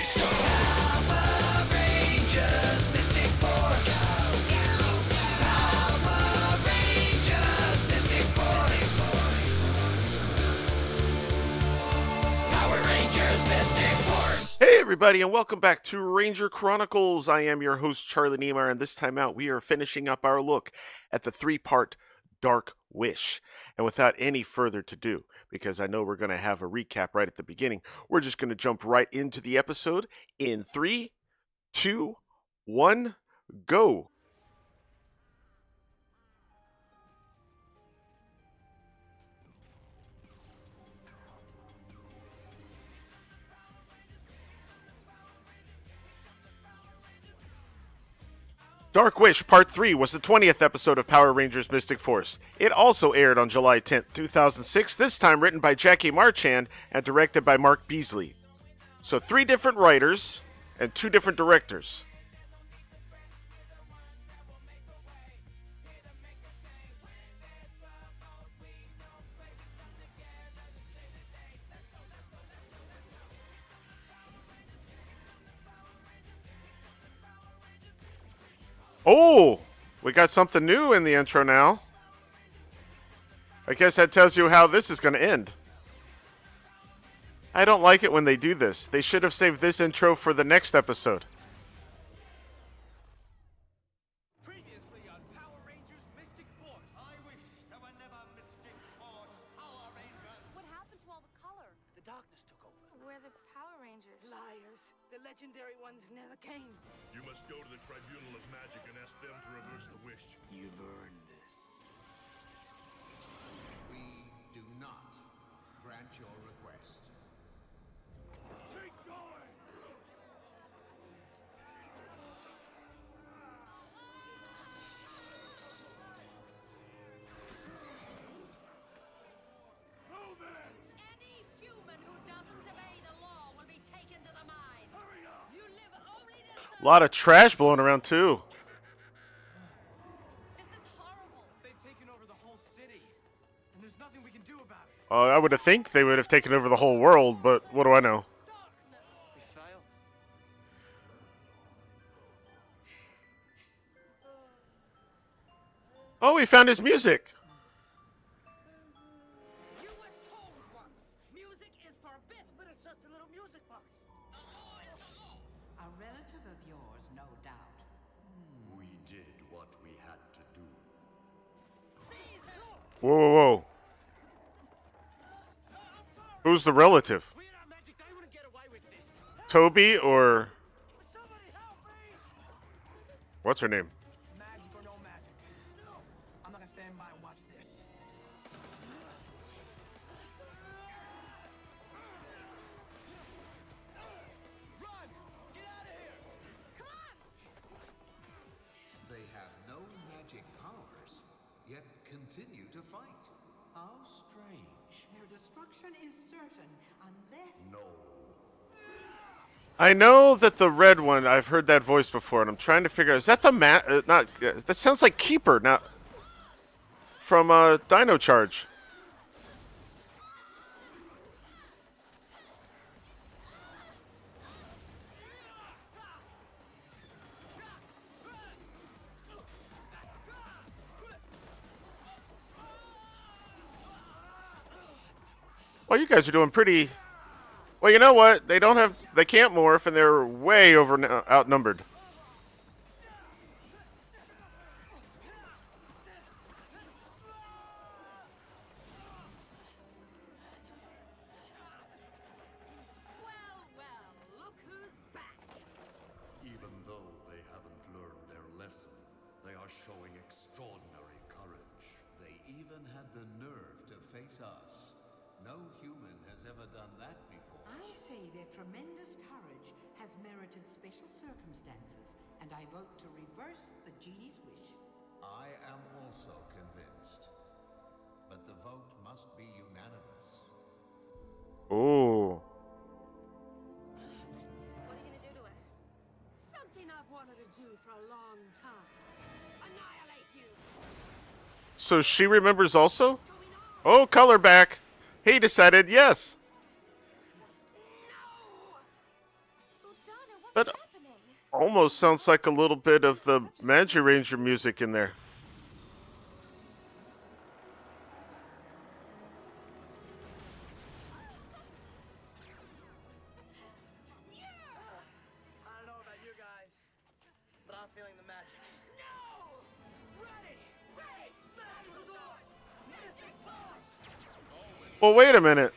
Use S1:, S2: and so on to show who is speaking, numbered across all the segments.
S1: Power Rangers Mystic Force. Power Rangers Mystic Force. Power Rangers Mystic Force.
S2: Hey everybody, and welcome back to Ranger Chronicles. I am your host, Charlie Niemeyer, and this time out we are finishing up our look at the three-part Dark Wish. And without any further to do, because I know we're going to have a recap right at the beginning, we're just going to jump right into the episode in 3, 2, 1, go! Dark Wish Part 3 was the 20th episode of Power Rangers Mystic Force. It also aired on July 10th, 2006, this time written by Jackie Marchand and directed by Mark Beasley. So 3 different writers and 2 different directors. Oh, we got something new in the intro now. I guess that tells you how this is going to end. I don't like it when they do this. They should have saved this intro for the next episode.
S3: Previously on Power Rangers Mystic Force.
S4: I wish there were never Mystic Force Power Rangers.
S5: What happened to all the color?
S3: The darkness took over.
S5: We're the Power Rangers.
S6: Liars. The legendary ones never came.
S7: You must go to the Tribunal of Magic and ask them to reverse the wish.
S3: You've earned this.
S4: We do not grant your request.
S7: Keep going! Move it!
S5: Any human who doesn't obey the law will be taken to the mines.
S7: Hurry up!
S5: You live only to serve.
S2: A lot of trash blowing around too.
S5: This is horrible.
S3: They've taken over the whole city, and there's nothing we can do about it.
S2: I would have think they would have taken over the whole world, but what do I know?
S5: Darkness.
S3: We failed.
S2: Oh, we found his music.
S5: You were told once, music is forbidden.
S6: But it's just a little music box.
S5: The law is the law.
S8: A relative of yours, no doubt.
S4: We did what we had to do.
S5: Seize him.
S2: Whoa, whoa, whoa. Who's the relative?
S3: Without magic, they wouldn't get away with this.
S2: Toby or
S6: Somebody help me!
S2: what's her name?
S3: Magic or no magic. I'm not gonna stand by and watch this. Run! Get out of here!
S5: Come on.
S4: They have no magic powers, yet continue to fight. How strange.
S8: Their destruction is certain unless...
S4: No.
S2: I know that the red one, I've heard that voice before, and I'm trying to figure out, is that the that sounds like Keeper, now, from Dino Charge. Well, you guys are doing pretty... Well, you know what? They can't morph, and they're way outnumbered.
S5: Well, look who's back.
S4: Even though they haven't learned their lesson, they are showing extraordinary courage. They even had the nerve to face us. No human has ever done that before.
S8: I say their tremendous courage has merited special circumstances, and I vote to reverse the genie's wish.
S4: I am also convinced. But the vote must be unanimous.
S2: Ooh.
S5: What are you gonna do to us? Something I've wanted to do for a long time. Annihilate you.
S2: So she remembers also? Oh, color back. He decided yes.
S5: No! Who
S2: almost sounds like a little bit of the Magi Ranger music in there.
S3: I don't know about you guys, but I'm feeling the magic. No! Ready! Ready! Back to the source! Mystic Force!
S2: Well, wait a minute.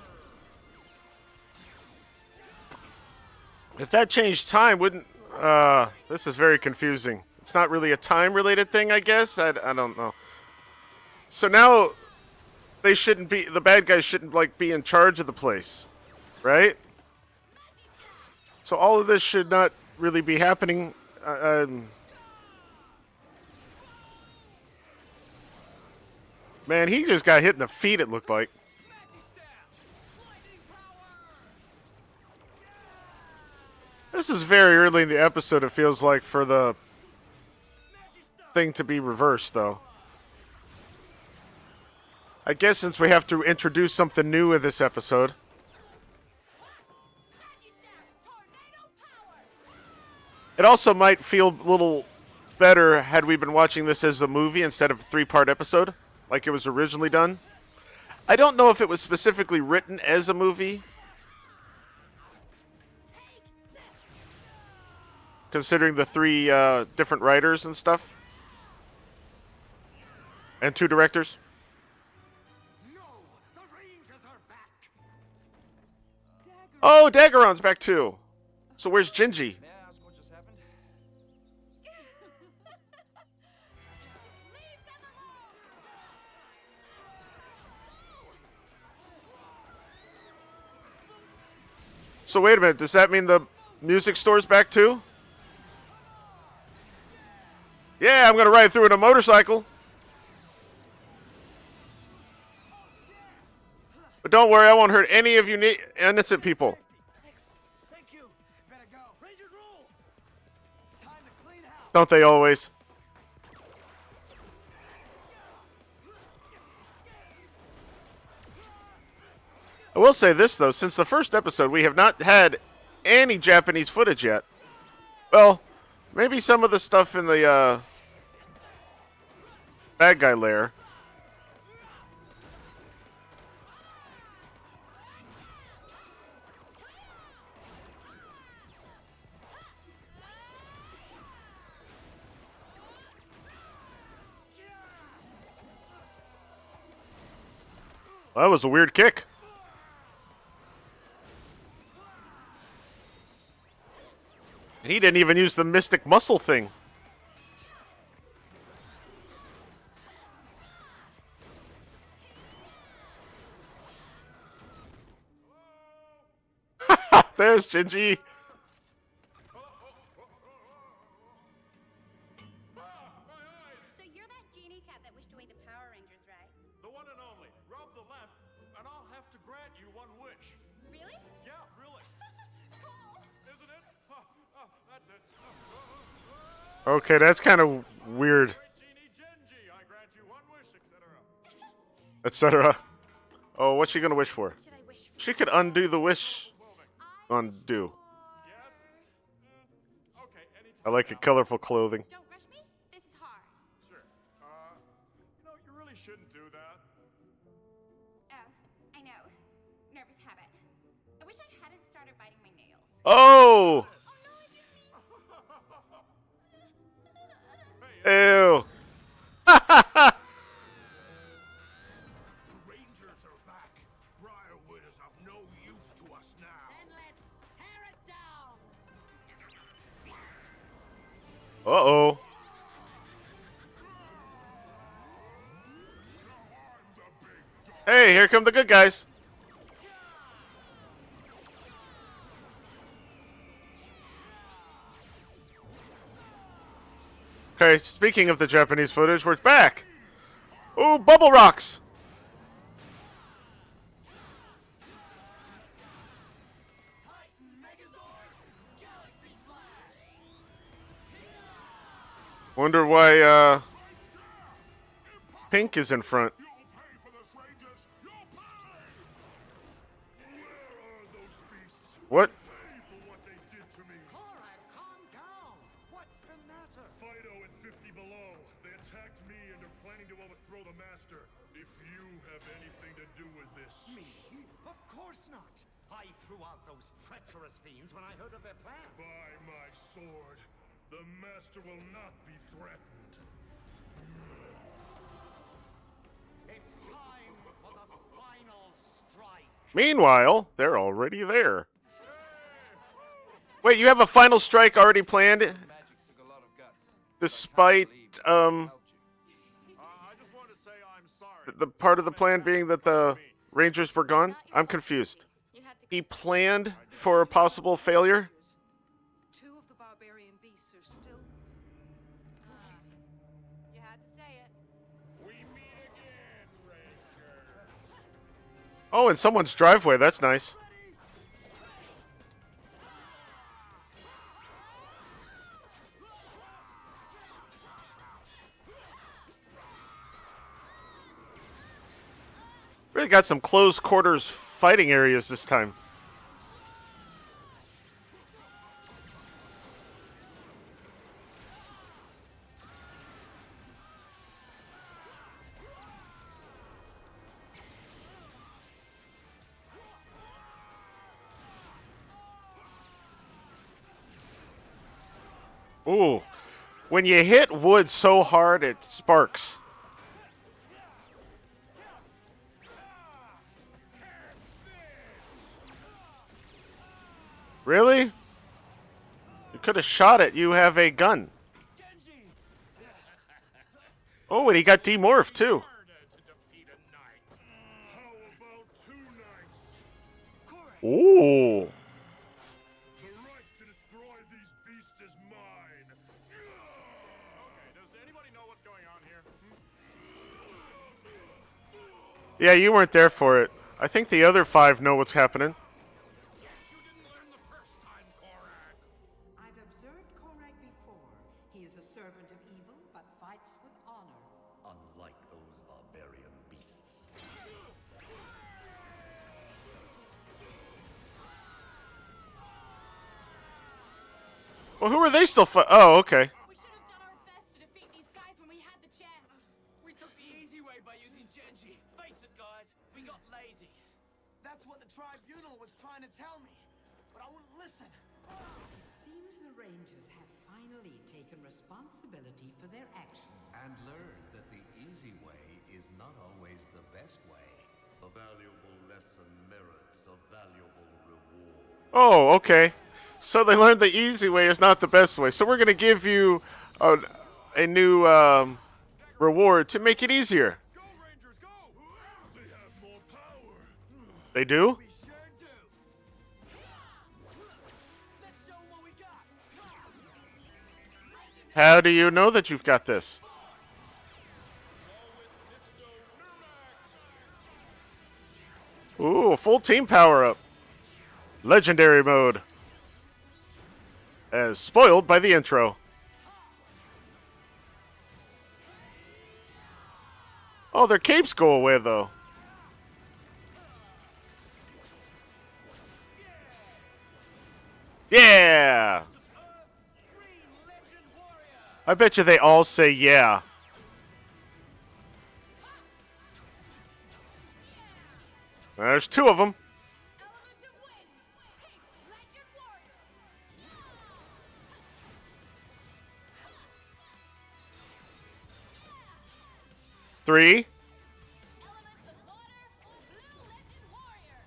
S2: If that changed time, wouldn't... this is very confusing. It's not really a time-related thing, I guess? I don't know. So now, they shouldn't be... The bad guys shouldn't, like, be in charge of the place. Right? So all of this should not really be happening. Man, he just got hit in the feet, it looked like. This is very early in the episode, it feels like, for the thing to be reversed, though. I guess since we have to introduce something new in this episode. It also might feel a little better had we been watching this as a movie instead of a 3-part episode, like it was originally done. I don't know if it was specifically written as a movie, considering the 3 different writers and stuff. And 2 directors.
S4: No! The Rangers are back!
S2: Oh, Daggeron's back too. So where's Gingy?
S3: May I ask what just happened?
S5: Leave them alone!
S2: So wait a minute, does that mean the music store's back too? Yeah, I'm gonna ride through in a motorcycle. But don't worry, I won't hurt any of you innocent people.
S3: Thank you. Better go. Rangers rule! Time to clean house.
S2: Don't they always? I will say this, though. Since the first episode, we have not had any Japanese footage yet. Well, maybe some of the stuff in the bad guy lair. Well, that was a weird kick. And he didn't even use the mystic muscle thing. There's Gingy.
S9: So you're that genie cat that wished away the Power Rangers, right?
S7: The one and only. Rub the lamp, and I'll have to grant you one wish.
S9: Really?
S7: Yeah, really.
S9: Cool.
S7: Isn't it? That's it.
S2: Okay, that's kind of weird.
S7: Great genie Genji, I grant you one wish, etc.
S2: Etc. Oh, what's she gonna wish for?
S9: Should I wish for
S2: She could undo the wish. Undo.
S7: Yes? Okay, anytime.
S2: I like it. Colorful clothing.
S9: Don't rush me. This is hard.
S7: Sure. You really shouldn't do that.
S9: Oh, I know. Nervous habit. I wish I hadn't started biting my nails.
S2: Oh!
S9: Oh no, I didn't mean.
S2: Ew.
S7: The Rangers are back. Briarwood is of no use to us now.
S5: Then let's tear it down!
S2: Uh-oh. Hey, here come the good guys. Okay, speaking of the Japanese footage, we're back. Ooh, bubble rocks. Wonder why, Pink is in front.
S7: You'll pay for this, Rangers. You'll pay! Where are those beasts?
S2: What?
S7: Pay for what they did to me.
S8: Cora, calm down.
S7: attacked me and are planning to overthrow the Master. If you have anything to do with this.
S10: Me? Of course not. I threw out those treacherous fiends when I heard of their plan.
S7: By my sword, the Master will not be threatened.
S10: It's time for the final strike.
S2: Meanwhile, they're already there. Wait, you have a final strike already planned? Despite,
S7: I just want to say I'm sorry.
S2: the part of the plan being that the Rangers were gone? I'm confused. He planned for a possible failure?
S6: Two of the barbarian beasts are still.
S5: You had to say it.
S7: We meet again, Ranger.
S2: Oh, in someone's driveway. That's nice. Really got some close quarters fighting areas this time. Ooh, when you hit wood so hard, it sparks. Really? You could have shot it. You have a gun. Oh, and he got demorphed too.
S7: To defeat a knight. How about 2 knights?
S2: Ooh.
S7: The right to destroy these beasts is mine. Okay, does anybody know what's going on here?
S2: Yeah, you weren't there for it. I think the other 5 know what's happening.
S7: Guess you didn't learn the first time, Korak.
S8: I've observed Korak before. He is a servant of evil, but fights with honor.
S4: Unlike those barbarian beasts.
S2: Well, who are they still Oh, okay.
S5: We should have done our best to defeat these guys when we had the chance.
S3: We took the easy way by using Genji. Face it, guys, we got lazy. That's what the tribunal was trying to tell me, but I wouldn't listen.
S8: It seems the Rangers have finally taken responsibility for their actions.
S4: And learned that the easy way is not always the best way. A valuable lesson merits a valuable reward.
S2: Oh, okay. So they learned the easy way is not the best way. So we're going to give you a new reward to make it easier.
S7: Go, Rangers, go! They have more power.
S2: They do?
S3: We sure do. Let's show 'em what we got.
S2: How do you know that you've got this? Ooh, full team power up. Legendary mode. As spoiled by the intro. Oh, their capes go away, though. Yeah!
S3: Green Legend Warrior.
S2: I bet you they all say yeah. There's 2 of them.
S5: Element of wind. Pink Legend Warrior.
S2: 3.
S5: Element of water. Blue Legend Warrior.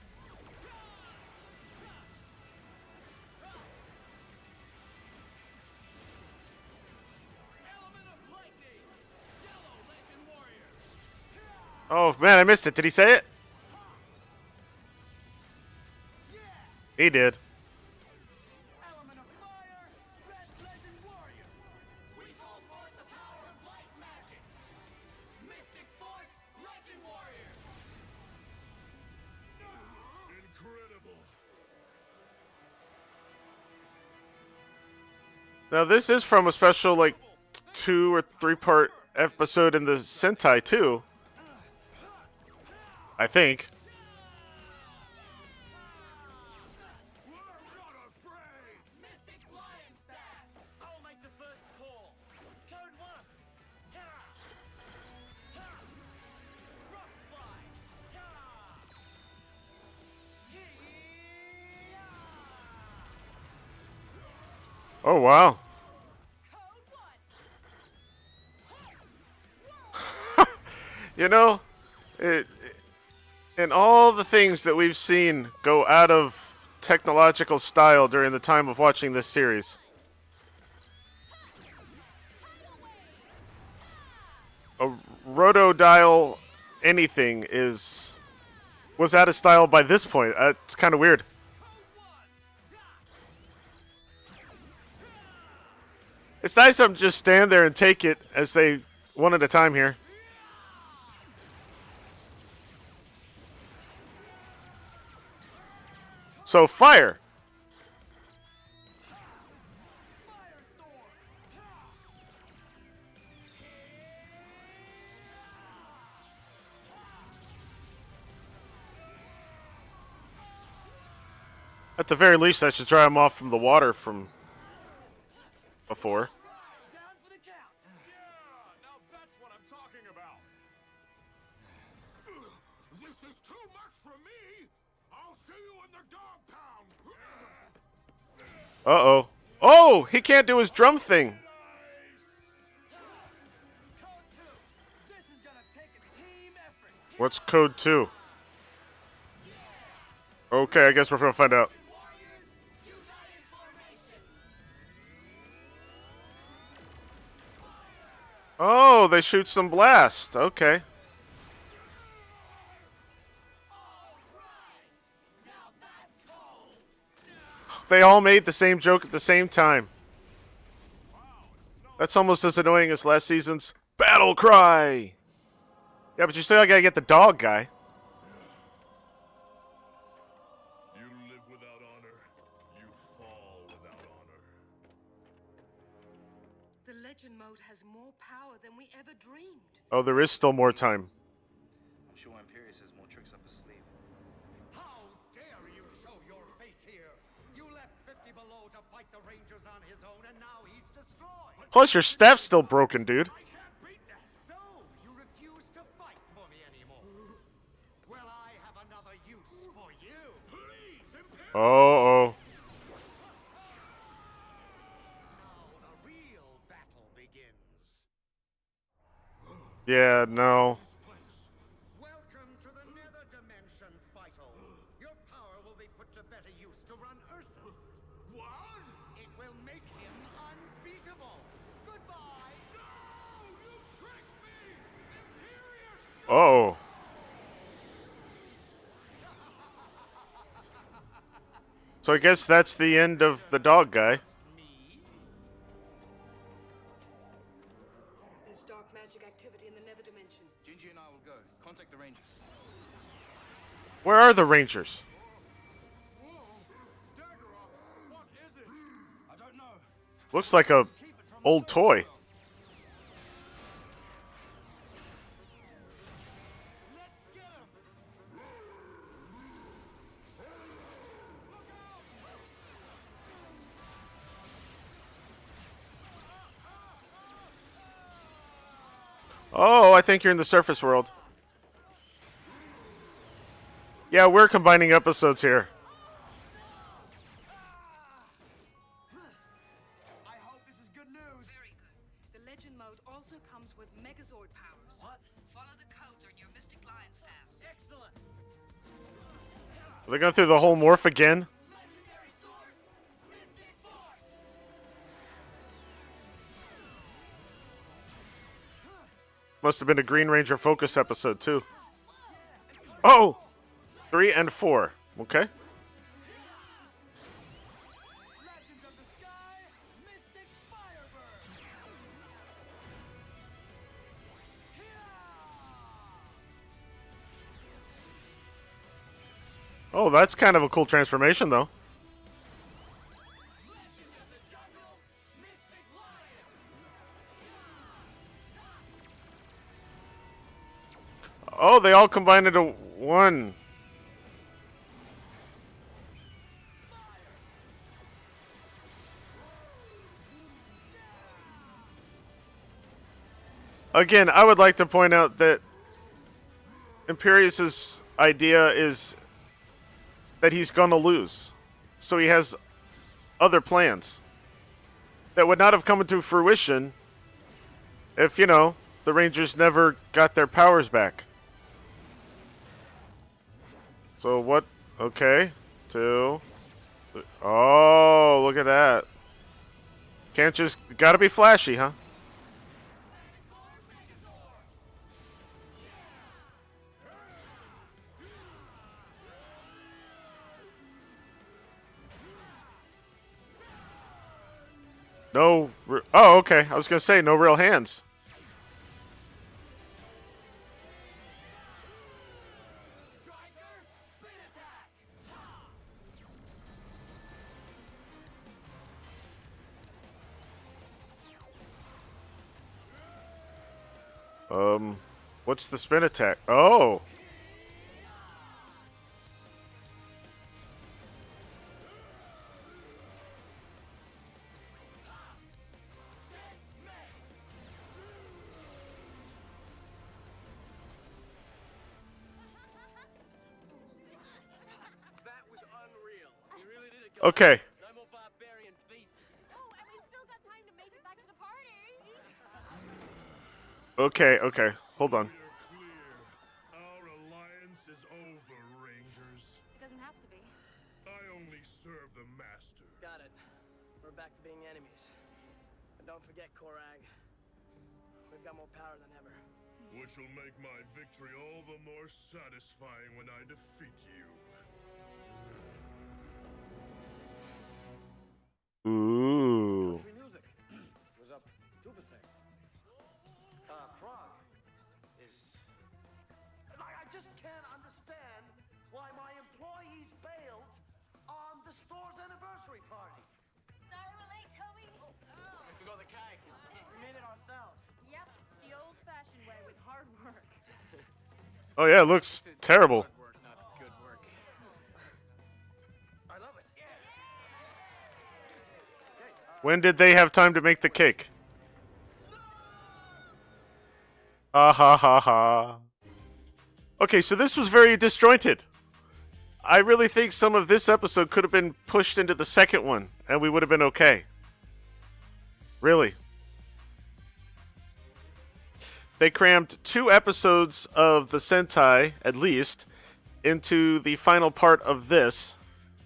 S3: Element of lightning. Yellow Legend Warrior.
S2: Oh, man, I missed it. Did he say it? He did.
S3: Element of fire. Red Legend Warrior. We call forth the power of light magic. Mystic Force Legend Warriors.
S7: Incredible.
S2: Now, this is from a special, like, 2 or 3 part episode in the Sentai, too. I think.
S7: We're not afraid.
S3: Mystic Lion Staff. I'll make the first call. Code 1.
S2: Oh, wow. You know, in all the things that we've seen go out of technological style during the time of watching this series, a rotodial anything was out of style by this point. It's kind of weird. It's nice to just stand there and take it as they one at a time here. So fire. At the very least, I should dry him off from the water from before.
S3: Down for the count.
S7: Yeah, now that's what I'm talking about. This is too much for me. I'll see you in the dog pound.
S2: Uh-oh. Oh, he can't do his drum thing.
S3: Code 2. This is gonna take a team effort.
S2: What's code 2? Okay, I guess we're gonna find out.
S1: Warriors, united formation.
S2: Oh, they shoot some blast. Okay. They all made the same joke at the same time. That's almost as annoying as last season's battle cry. Yeah, but you still gotta get the dog guy.
S7: You live without honor. You fall without honor.
S6: The legend mode has more power than we ever dreamed.
S2: Oh, there is still more time.
S11: I'm sure Imperius has more tricks up his sleeve.
S10: How dare you show your face here? You left 50 below to fight the Rangers on his own, and now he's destroyed.
S2: Plus, your staff's still broken, dude.
S10: I can't beat that. So, you refuse to fight for me anymore. Well, I have another use for you.
S7: Please, Imperius.
S2: Oh.
S10: Now the real battle begins.
S2: Yeah, no.
S10: Welcome to the Nether Dimension, Vital. Your power will be put to better use to run Ursus.
S7: What?
S10: It will make him unbeatable. Goodbye.
S7: No! You tricked me! Imperius!
S2: Oh. So I guess that's the end of the dog guy.
S6: There's dark magic activity in the Nether Dimension.
S11: Gingy and I will go. Contact the Rangers.
S2: Where are the Rangers?
S7: Whoa! Daggera, what is it?
S11: I don't know.
S2: Looks like a old toy.
S3: Let's get him.
S2: Oh, I think you're in the surface world. Yeah, we're combining episodes here.
S3: I hope this is good news.
S6: Very good. The legend mode also comes with Megazord powers.
S3: What?
S6: Follow the codes on your Mystic Lion staffs.
S3: Excellent.
S2: Are they going through the whole morph again?
S1: Legendary source, Mystic Force.
S2: Must have been a Green Ranger Focus episode, too. Oh! 3 and 4. Okay.
S3: Legends of the Sky, Mystic Firebird.
S2: Oh, that's kind of a cool transformation, though.
S1: Legend of the Jungle, Mystic Lion.
S2: Oh, they all combine into one. Again, I would like to point out that Imperius's idea is that he's gonna lose, so he has other plans. that would not have come into fruition if, the Rangers never got their powers back. So what? Okay. 2. Oh, look at that. Can't just... Gotta be flashy, huh? No... Oh, okay. I was gonna say, no real hands. What's the spin attack? Oh!
S3: That was unreal. You really did it.
S2: Okay.
S3: I'm a barbarian faces.
S9: Oh, and we still got time to make it back to the party.
S2: Okay. Hold on.
S7: Our alliance is over, Rangers.
S6: It doesn't have to be.
S7: I only serve the Master.
S3: Got it. We're back to being enemies. And don't forget, Korag. We've got more power than ever.
S7: Which will make my victory all the more satisfying when I defeat you.
S2: Ooh.
S10: Country music was up 2%. Prague is... I just can't understand why my employees bailed on the store's anniversary party.
S9: Sorry we're late, Toby.
S3: We forgot the keg. We made it ourselves.
S6: Yep, the old-fashioned way with hard work.
S2: Oh yeah, it looks terrible.
S3: Hard work, not good work.
S10: I love it. Yes.
S2: When did they have time to make the cake? Ha ha ha ha. Okay, so this was very disjointed. I really think some of this episode could have been pushed into the second one, and we would have been okay. Really. They crammed 2 episodes of the Sentai, at least, into the final part of this.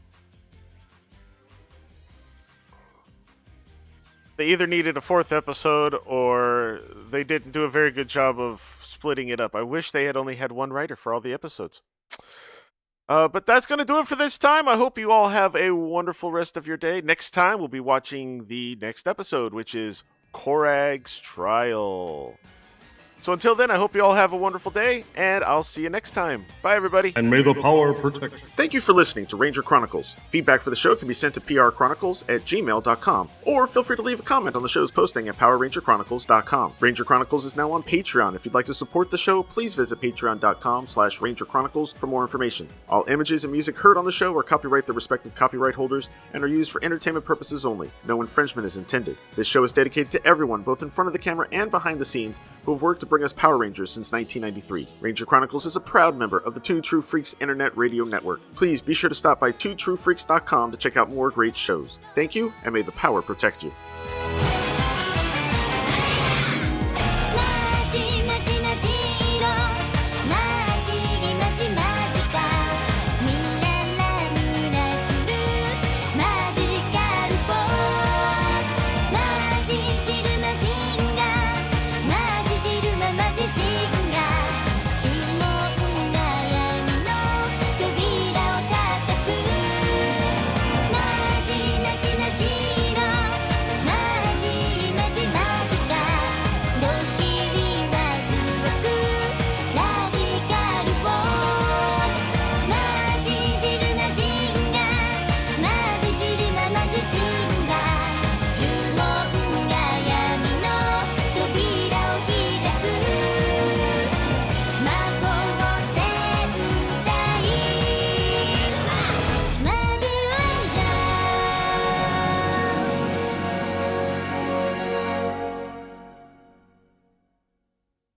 S2: They either needed a 4th episode, or they didn't do a very good job of splitting it up. I wish they had only had one writer for all the episodes. But that's going to do it for this time. I hope you all have a wonderful rest of your day. Next time, we'll be watching the next episode, which is Korag's Trial. So until then, I hope you all have a wonderful day, and I'll see you next time. Bye, everybody.
S12: And may the power protect you.
S2: Thank you for listening to Ranger Chronicles. Feedback for the show can be sent to prchronicles@gmail.com, or feel free to leave a comment on the show's posting at powerrangerchronicles.com. Ranger Chronicles is now on Patreon. If you'd like to support the show, please visit patreon.com/rangerchronicles for more information. All images and music heard on the show are copyright their respective copyright holders and are used for entertainment purposes only. No infringement is intended. This show is dedicated to everyone, both in front of the camera and behind the scenes, who have worked to bring us Power Rangers since 1993. Ranger Chronicles is a proud member of the Two True Freaks Internet Radio Network. Please be sure to stop by twotruefreaks.com to check out more great shows. Thank you, and may the power protect you.